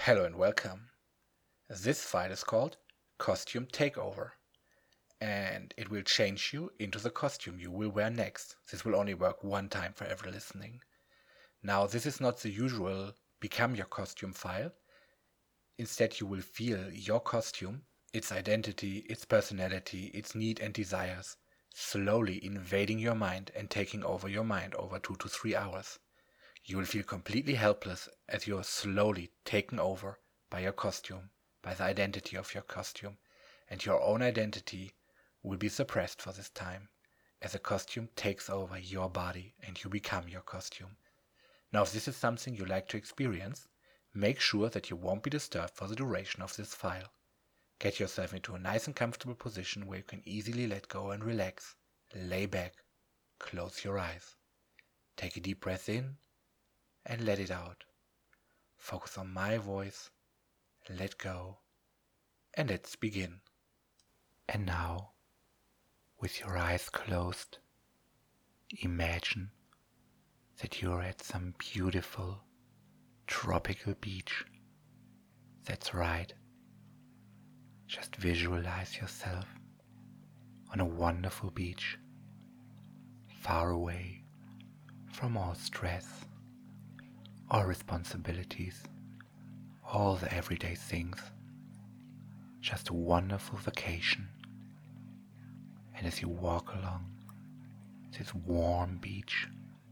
Hello and welcome. This file is called Costume Takeover, and it will change you into the costume you will wear next. This will only work one time for every listening. Now, this is not the usual Become Your Costume file. Instead, you will feel your costume, its identity, its personality, its need and desires, slowly invading your mind and taking over your mind over 2 to 3 hours. You will feel completely helpless as you are slowly taken over by your costume, by the identity of your costume, and your own identity will be suppressed for this time, as the costume takes over your body and you become your costume. Now, if this is something you like to experience, make sure that you won't be disturbed for the duration of this file. Get yourself into a nice and comfortable position where you can easily let go and relax. Lay back, close your eyes. Take a deep breath in and let it out. Focus on my voice, let go, and let's begin. And now, with your eyes closed, imagine that you're at some beautiful tropical beach. That's right. Just visualize yourself on a wonderful beach, far away from all stress, all responsibilities, all the everyday things. Just a wonderful vacation. And as you walk along this warm beach,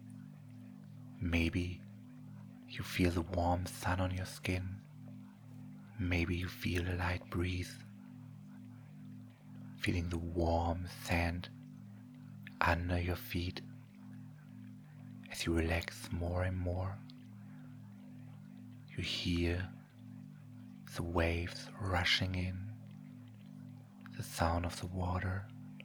maybe you feel the warm sun on your skin. Maybe you feel a light breeze, feeling the warm sand under your feet as you relax more and more. You hear the waves rushing in, the sound of the water,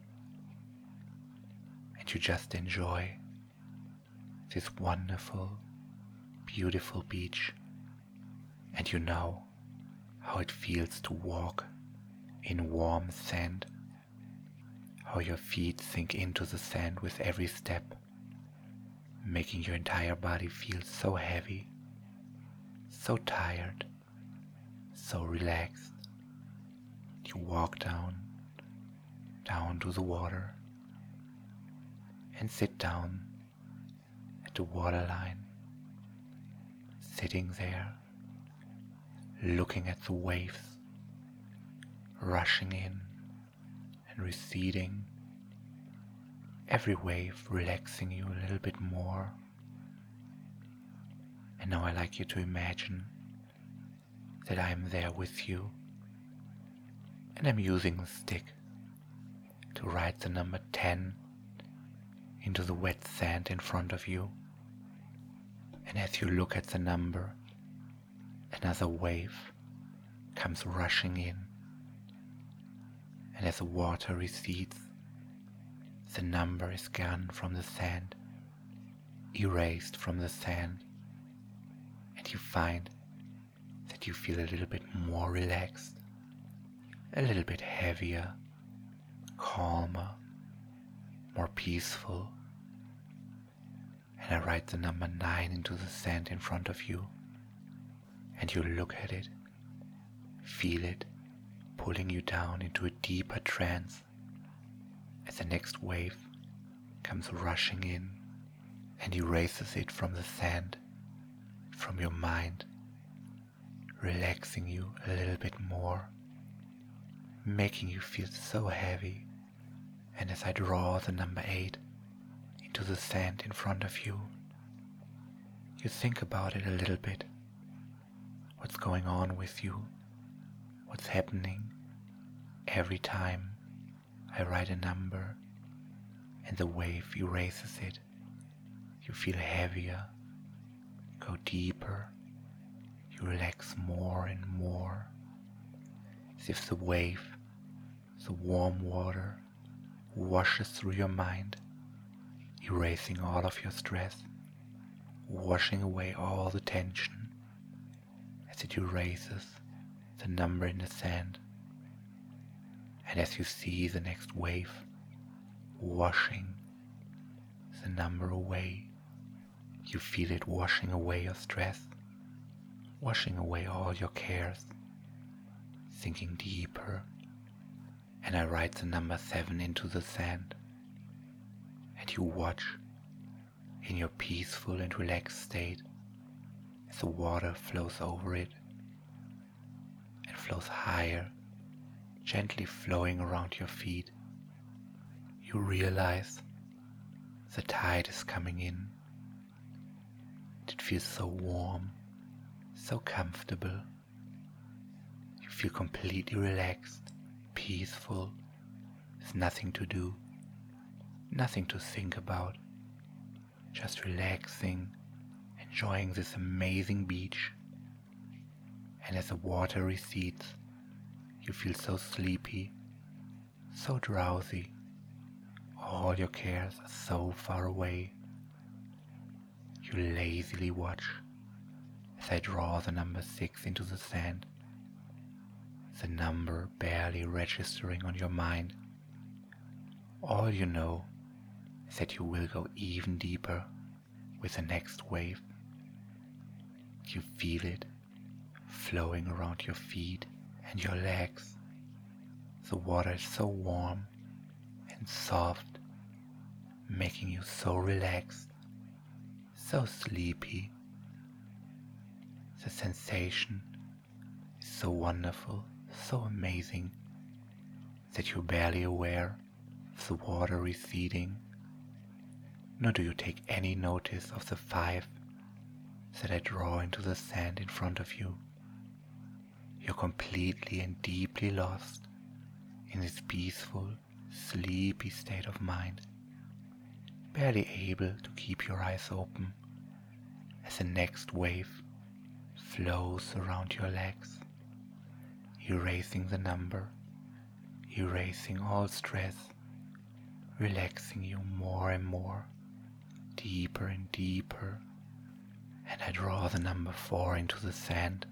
and you just enjoy this wonderful, beautiful beach. And you know how it feels to walk in warm sand, how your feet sink into the sand with every step, making your entire body feel so heavy, so tired, so relaxed. You walk down to the water and sit down at the waterline, sitting there, looking at the waves rushing in and receding, every wave relaxing you a little bit more. And now I like you to imagine that I am there with you, and I'm using the stick to write the number 10 into the wet sand in front of you. And as you look at the number, another wave comes rushing in, and as the water recedes, the number is gone from the sand, erased from the sand, and you find that you feel a little bit more relaxed, a little bit heavier, calmer, more peaceful. And I write the number 9 into the sand in front of you, and you look at it, feel it pulling you down into a deeper trance as the next wave comes rushing in and erases it from the sand, from your mind, relaxing you a little bit more, making you feel so heavy. And as I draw the number 8 into the sand in front of you, you think about it a little bit. What's going on with you? What's happening every time I write a number and the wave erases it? You feel heavier, go deeper, you relax more and more, as if the wave, the warm water, washes through your mind, erasing all of your stress, washing away all the tension, as it erases the number in the sand. And as you see the next wave washing the number away, you feel it washing away your stress, washing away all your cares, sinking deeper. And I write the number 7 into the sand, and you watch in your peaceful and relaxed state as the water flows over it and flows higher, gently flowing around your feet. You realize the tide is coming in. It feels so warm, so comfortable. You feel completely relaxed, peaceful, with nothing to do, nothing to think about, just relaxing, enjoying this amazing beach. And as the water recedes, you feel so sleepy, so drowsy. All your cares are so far away. You lazily watch as I draw the number 6 into the sand, the number barely registering on your mind. All you know is that you will go even deeper with the next wave. You feel it flowing around your feet and your legs. The water is so warm and soft, making you so relaxed, so sleepy. The sensation is so wonderful, so amazing, that you're barely aware of the water receding, nor do you take any notice of the 5 that I draw into the sand in front of you. You're completely and deeply lost in this peaceful, sleepy state of mind, barely able to keep your eyes open as the next wave flows around your legs, erasing the number, erasing all stress, relaxing you more and more, deeper and deeper. And I draw the number 4 into the sand.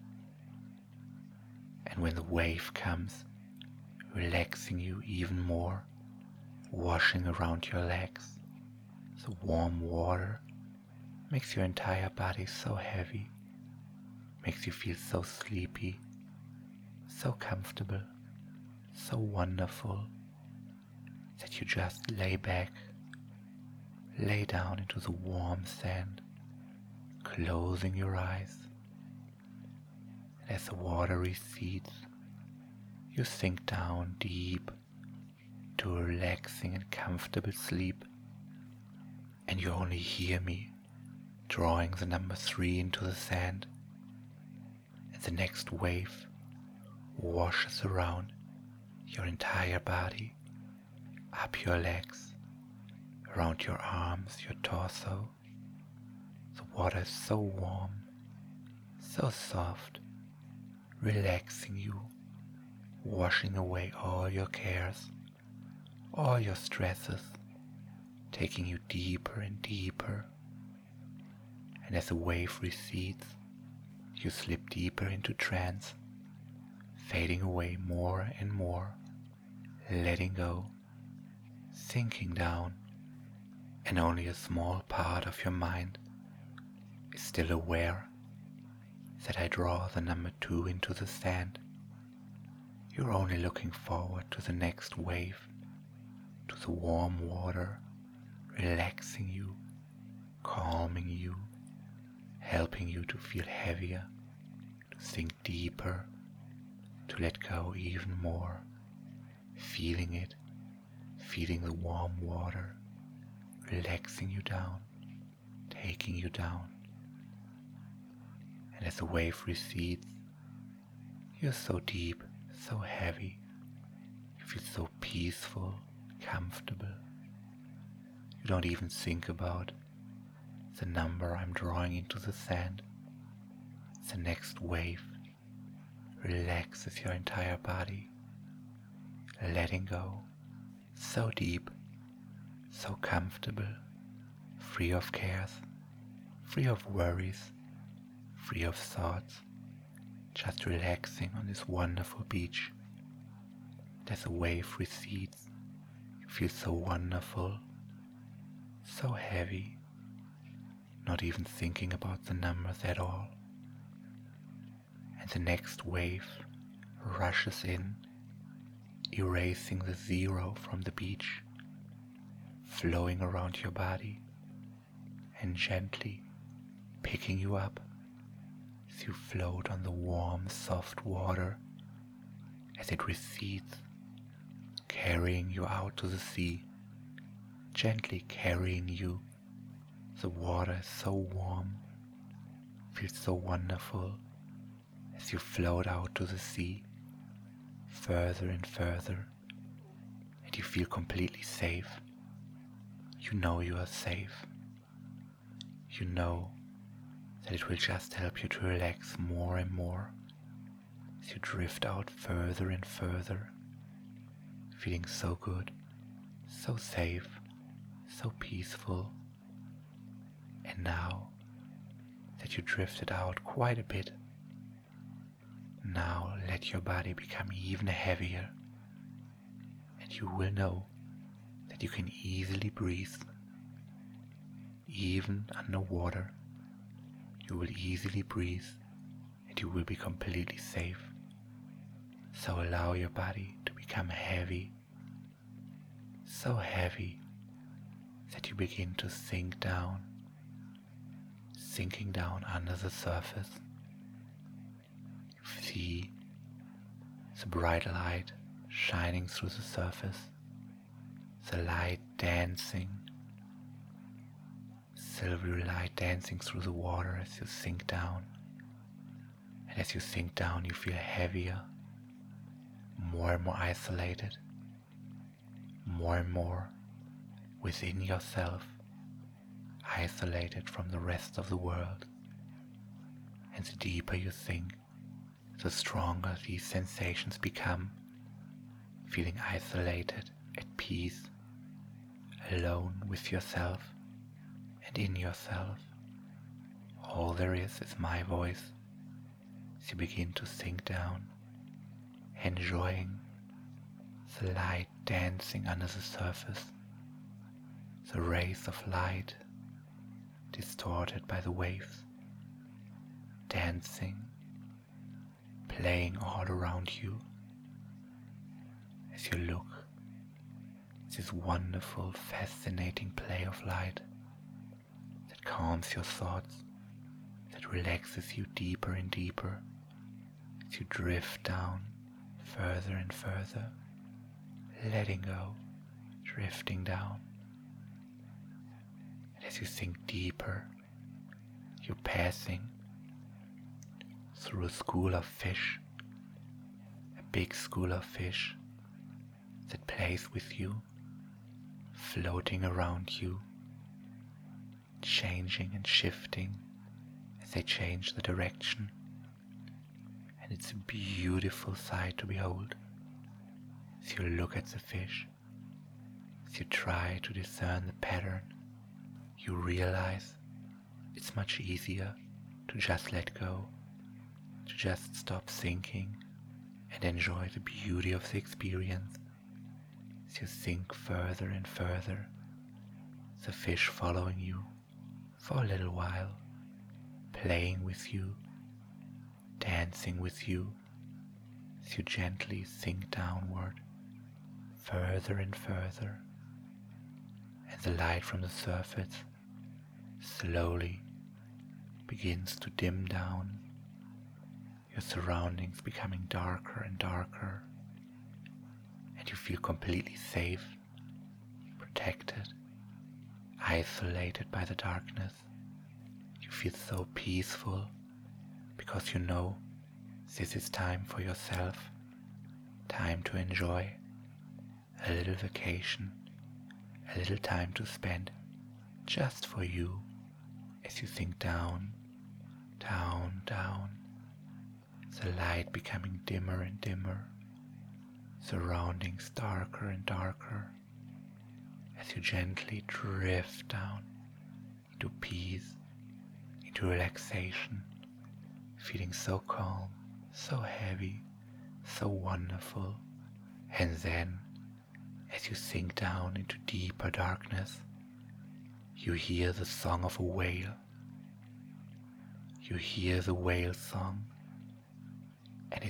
And when the wave comes, relaxing you even more, washing around your legs, the warm water makes your entire body so heavy, makes you feel so sleepy, so comfortable, so wonderful, that you just lay back, lay down into the warm sand, closing your eyes. And as the water recedes, you sink down deep to a relaxing and comfortable sleep, and you only hear me drawing the number 3 into the sand, and the next wave washes around your entire body, up your legs, around your arms, your torso. The water is so warm, so soft, relaxing you, washing away all your cares, all your stresses, taking you deeper and deeper. And as the wave recedes, you slip deeper into trance, fading away more and more, letting go, sinking down, and only a small part of your mind is still aware that I draw the number 2 into the sand. You're only looking forward to the next wave, to the warm water, relaxing you, calming you, helping you to feel heavier, to sink deeper, to let go even more, feeling it, feeling the warm water, relaxing you down, taking you down. And as the wave recedes, you're so deep, so heavy, you feel so peaceful, comfortable. You don't even think about the number I'm drawing into the sand. The next wave relaxes your entire body, letting go, so deep, so comfortable, free of cares, free of worries, free of thoughts, just relaxing on this wonderful beach. As a wave recedes, you feel so wonderful, so heavy, not even thinking about the numbers at all, the next wave rushes in, erasing the zero from the beach, flowing around your body and gently picking you up as you float on the warm, soft water as it recedes, carrying you out to the sea, gently carrying you. The water is so warm, feels so wonderful as you float out to the sea, further and further, and you feel completely safe. You know you are safe. You know that it will just help you to relax more and more as you drift out further and further, feeling so good, so safe, so peaceful. And now that you drifted out quite a bit, now let your body become even heavier, and you will know that you can easily breathe. Even underwater, you will easily breathe and you will be completely safe. So allow your body to become heavy, so heavy that you begin to sink down, sinking down under the surface. You see the bright light shining through the surface, the light dancing, silvery light dancing through the water as you sink down. And as you sink down, you feel heavier, more and more isolated, more and more within yourself, isolated from the rest of the world. And the deeper you sink, the stronger these sensations become, feeling isolated, at peace, alone with yourself and in yourself. All there is my voice as you begin to sink down, enjoying the light dancing under the surface, the rays of light distorted by the waves, dancing, playing all around you as you look at this wonderful, fascinating play of light that calms your thoughts, that relaxes you deeper and deeper as you drift down further and further, letting go, drifting down. And as you sink deeper, you're passing through a school of fish, a big school of fish that plays with you, floating around you, changing and shifting as they change the direction. And it's a beautiful sight to behold as you look at the fish, as you try to discern the pattern. You realize it's much easier to just let go, to just stop thinking and enjoy the beauty of the experience. As you sink further and further, the fish following you for a little while, playing with you, dancing with you, as you gently sink downward, further and further, and the light from the surface slowly begins to dim down, your surroundings becoming darker and darker, and you feel completely safe, protected, isolated by the darkness. You feel so peaceful because you know this is time for yourself, time to enjoy, a little vacation, a little time to spend just for you as you sink down, down, down, the light becoming dimmer and dimmer, surroundings darker and darker, as you gently drift down into peace, into relaxation, feeling so calm, so heavy, so wonderful. And then, as you sink down into deeper darkness, you hear the song of a whale. You hear the whale song,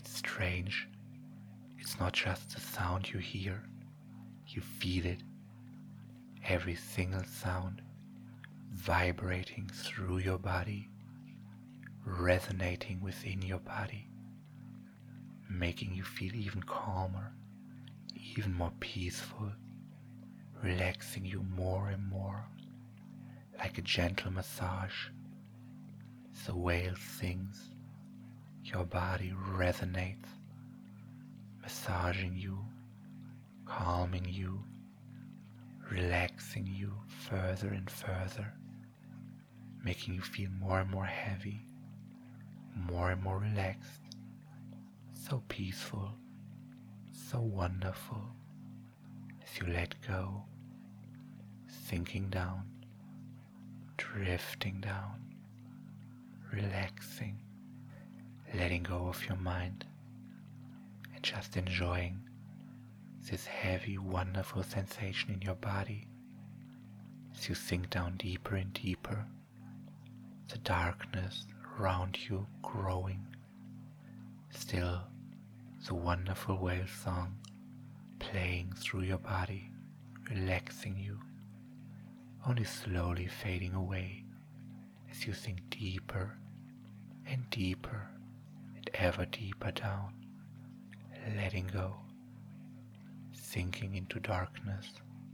it's strange. It's not just the sound you hear, you feel it. Every single sound vibrating through your body, resonating within your body, making you feel even calmer, even more peaceful, relaxing you more and more, like a gentle massage. The whale sings, your body resonates, massaging you, calming you, relaxing you further and further, making you feel more and more heavy, more and more relaxed, so peaceful, so wonderful, as you let go, sinking down, drifting down, relaxing, letting go of your mind, and just enjoying this heavy, wonderful sensation in your body as you sink down deeper and deeper, the darkness around you growing, still the wonderful whale song playing through your body, relaxing you, only slowly fading away as you sink deeper and deeper and ever deeper down, letting go, sinking into darkness,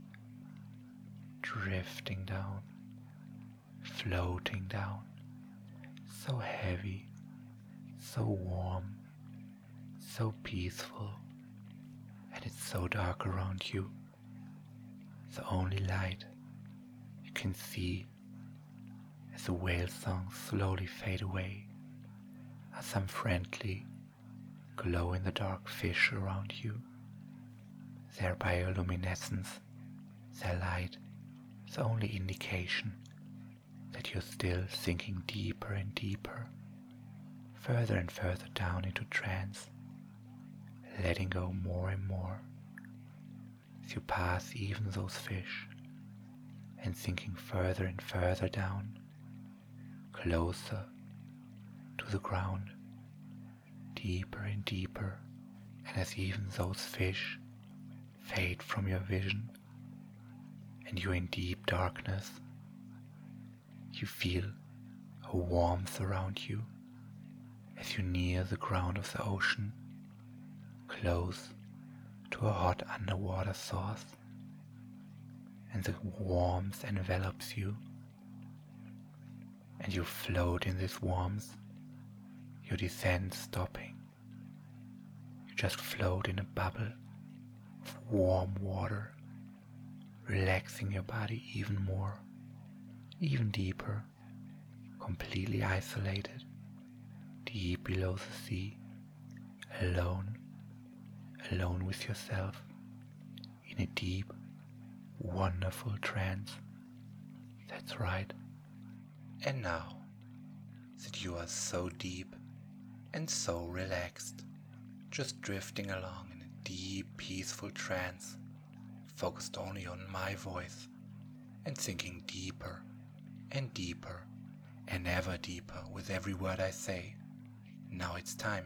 drifting down, floating down, so heavy, so warm, so peaceful, and it's so dark around you. The only light you can see as the whale songs slowly fade away are some friendly, glow-in-the-dark fish around you. Their bioluminescence, their light, is the only indication that you're still sinking deeper and deeper, further and further down into trance, letting go more and more as you pass even those fish and sinking further and further down, closer to the ground, deeper and deeper, and as even those fish fade from your vision and you're in deep darkness, you feel a warmth around you as you near the ground of the ocean, close to a hot underwater source, and the warmth envelops you, and you float in this warmth, your descent stopping. You just float in a bubble of warm water, relaxing your body even more, even deeper, completely isolated, deep below the sea, alone with yourself, in a deep, wonderful trance. That's right. And now that you are so deep and so relaxed, just drifting along in a deep, peaceful trance, focused only on my voice, and sinking deeper and deeper and ever deeper with every word I say. Now it's time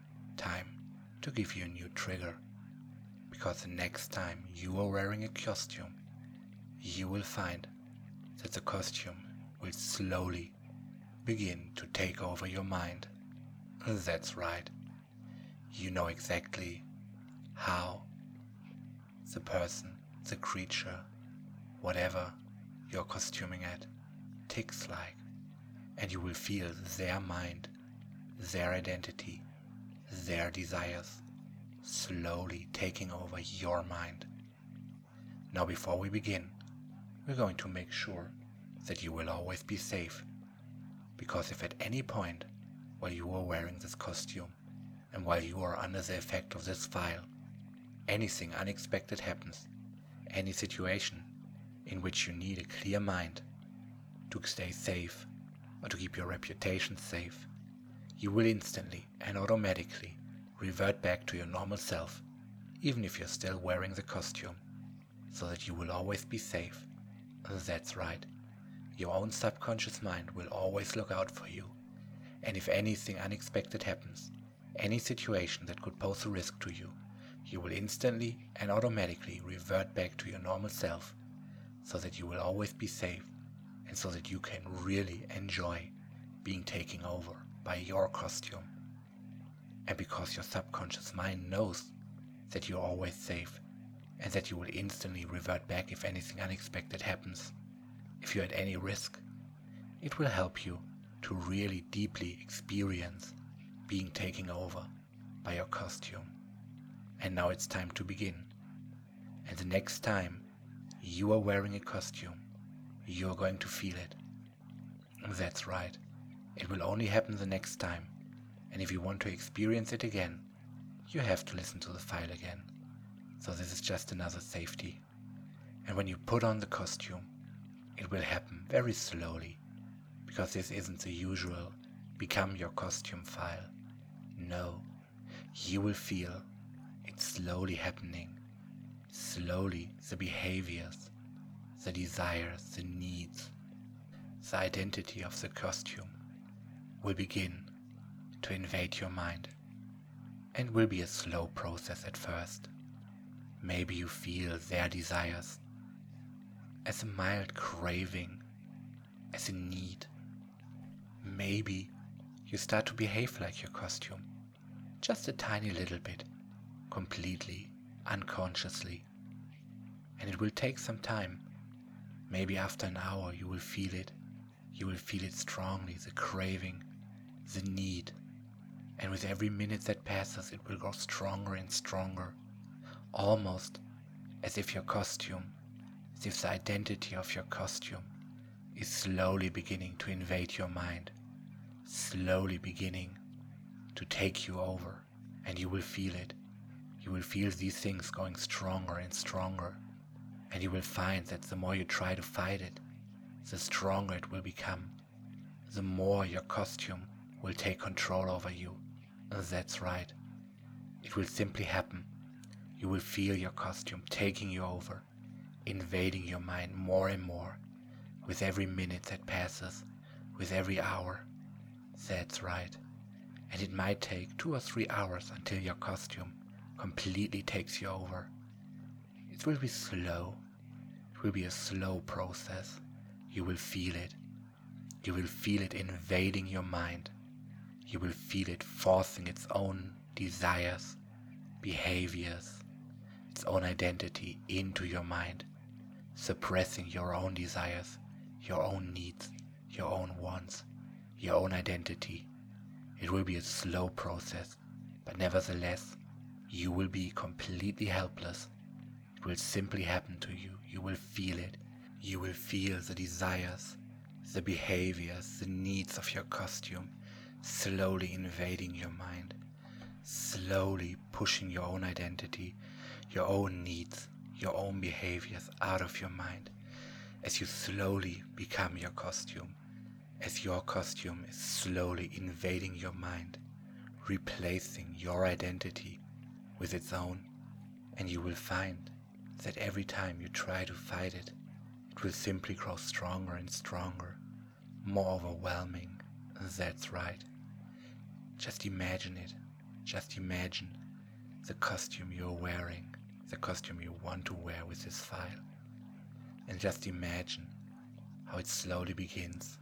to give you a new trigger, because the next time you are wearing a costume, you will find that the costume will slowly begin to take over your mind. That's right. You know exactly how the person, the creature, whatever you're costuming at, ticks like, and you will feel their mind, their identity, their desires slowly taking over your mind. Now, before we begin, we're going to make sure that you will always be safe, because if at any point while you are wearing this costume and while you are under the effect of this file, anything unexpected happens, any situation in which you need a clear mind to stay safe or to keep your reputation safe, you will instantly and automatically revert back to your normal self, even if you're still wearing the costume, so that you will always be safe. That's right. Your own subconscious mind will always look out for you, and if anything unexpected happens, any situation that could pose a risk to you, you will instantly and automatically revert back to your normal self, so that you will always be safe and so that you can really enjoy being taken over by your costume. And because your subconscious mind knows that you're always safe and that you will instantly revert back if anything unexpected happens, if you're at any risk, it will help you to really deeply experience being taken over by your costume. And now it's time to begin. And the next time you are wearing a costume, you're going to feel it. That's right. It will only happen the next time. And if you want to experience it again, you have to listen to the file again. So this is just another safety. And when you put on the costume, it will happen very slowly, because this isn't the usual become your costume file. No, you will feel it slowly happening. Slowly the behaviors, the desires, the needs, the identity of the costume will begin to invade your mind, and will be a slow process at first. Maybe you feel their desires as a mild craving, as a need. Maybe you start to behave like your costume, just a tiny little bit, completely unconsciously. And it will take some time. Maybe after an hour you will feel it. You will feel it strongly, the craving, the need. And with every minute that passes, it will grow stronger and stronger, almost as if your costume, as if the identity of your costume is slowly beginning to invade your mind, slowly beginning to take you over, and you will feel it. You will feel these things going stronger and stronger, and you will find that the more you try to fight it, the stronger it will become, the more your costume will take control over you. That's right. It will simply happen. You will feel your costume taking you over, invading your mind more and more, with every minute that passes, with every hour. That's right. And it might take 2 or 3 hours until your costume completely takes you over. It will be slow. It will be a slow process. You will feel it. You will feel it invading your mind. You will feel it forcing its own desires, behaviors, its own identity into your mind, suppressing your own desires, your own needs, your own wants, your own identity. It will be a slow process, but nevertheless, you will be completely helpless. It will simply happen to you. You will feel it. You will feel the desires, the behaviors, the needs of your costume slowly invading your mind, slowly pushing your own identity, your own needs, your own behaviors out of your mind, as you slowly become your costume, as your costume is slowly invading your mind, replacing your identity with its own. And you will find that every time you try to fight it, it will simply grow stronger and stronger, more overwhelming. That's right. Just imagine it. Just imagine the costume you're wearing, the costume you want to wear with this file. And just imagine how it slowly begins.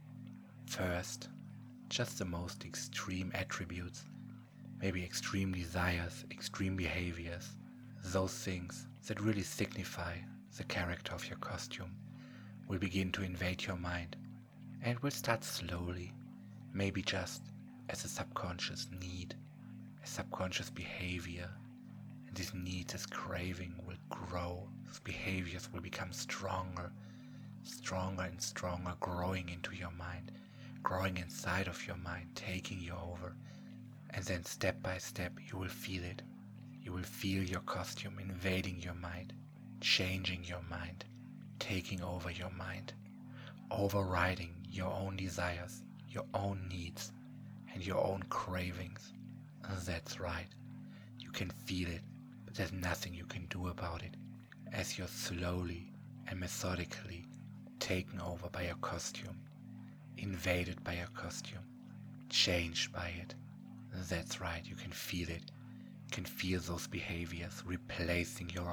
First, just the most extreme attributes, maybe extreme desires, extreme behaviors, those things that really signify the character of your costume will begin to invade your mind, and it will start slowly, maybe just as a subconscious need, a subconscious behavior, and this need, this craving will grow, these behaviors will become stronger, stronger and stronger, growing into your mind, growing inside of your mind, taking you over, and then step by step you will feel it. You will feel your costume invading your mind, changing your mind, taking over your mind, overriding your own desires, your own needs, and your own cravings. That's right. You can feel it, but there's nothing you can do about it, as you're slowly and methodically taken over by your costume, invaded by your costume, changed by it. That's right, you can feel it. You can feel those behaviors replacing your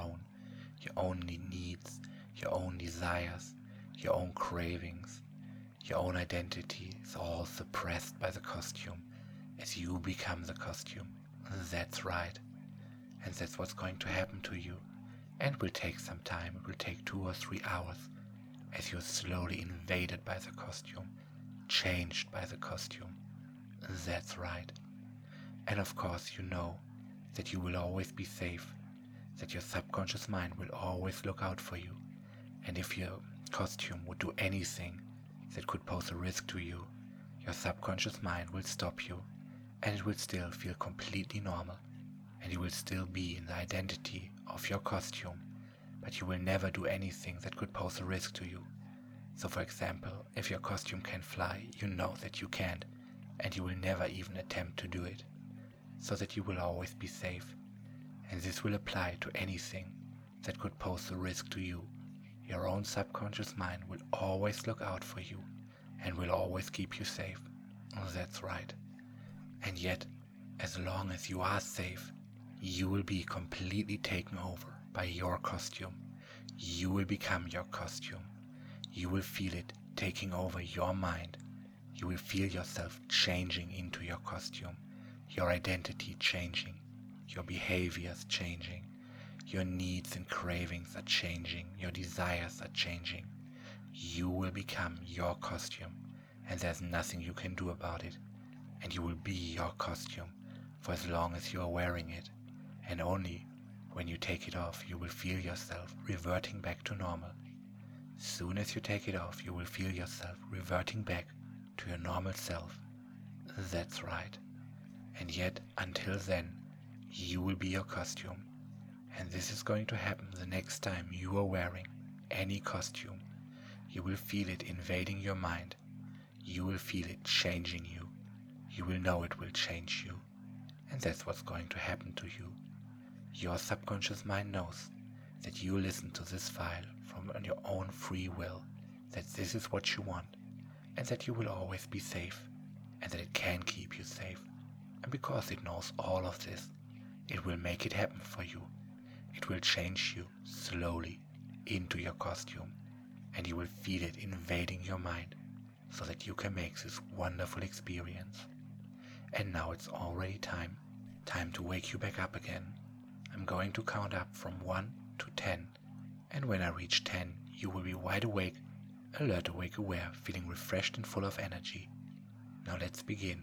own needs, your own desires, your own cravings. Your own identity is all suppressed by the costume as you become the costume. That's right. And that's what's going to happen to you. And it will take some time. It will take 2 or 3 hours as you're slowly invaded by the costume, changed by the costume. That's right. And of course you know that you will always be safe, that your subconscious mind will always look out for you. And if your costume would do anything that could pose a risk to you, your subconscious mind will stop you, and it will still feel completely normal, and you will still be in the identity of your costume, but you will never do anything that could pose a risk to you. So for example, if your costume can fly, you know that you can't, and you will never even attempt to do it, so that you will always be safe. And this will apply to anything that could pose a risk to you. Your own subconscious mind will always look out for you and will always keep you safe. That's right. And yet, as long as you are safe, you will be completely taken over by your costume. You will become your costume. You will feel it taking over your mind. You will feel yourself changing into your costume, your identity changing, your behaviors changing. Your needs and cravings are changing. Your desires are changing. You will become your costume, and there's nothing you can do about it. And you will be your costume for as long as you are wearing it. And only when you take it off, you will feel yourself reverting back to normal. Soon as you take it off, you will feel yourself reverting back to your normal self. That's right. And yet, until then, you will be your costume. And this is going to happen the next time you are wearing any costume. You will feel it invading your mind. You will feel it changing you. You will know it will change you. And that's what's going to happen to you. Your subconscious mind knows that you listen to this file from your own free will, that this is what you want, and that you will always be safe, and that it can keep you safe. And because it knows all of this, it will make it happen for you. It will change you slowly into your costume, and you will feel it invading your mind so that you can make this wonderful experience. And now it's already time to wake you back up again. I'm going to count up from 1 to 10, and when I reach 10, you will be wide awake, alert, awake, aware, feeling refreshed and full of energy. Now let's begin.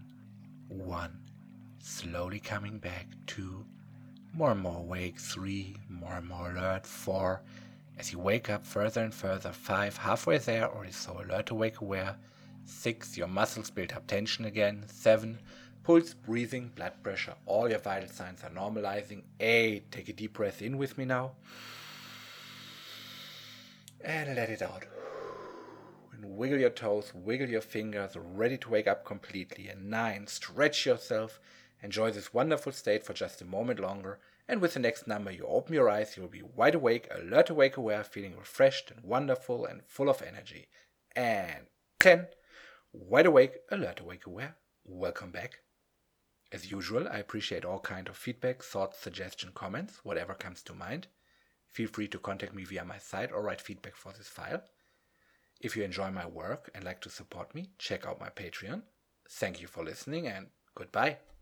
1, slowly coming back. 2, more and more awake. 3, more and more alert. 4, as you wake up further and further. 5, halfway there, already so alert, awake, aware. 6, your muscles build up tension again. 7, pulse, breathing, blood pressure, all your vital signs are normalizing. 8, take a deep breath in with me now. And let it out. And wiggle your toes, wiggle your fingers, ready to wake up completely. And 9, stretch yourself. Enjoy this wonderful state for just a moment longer. And with the next number, you open your eyes, you will be wide awake, alert, awake, aware, feeling refreshed and wonderful and full of energy. And 10, wide awake, alert, awake, aware. Welcome back. As usual, I appreciate all kinds of feedback, thoughts, suggestions, comments, whatever comes to mind. Feel free to contact me via my site or write feedback for this file. If you enjoy my work and like to support me, check out my Patreon. Thank you for listening and goodbye.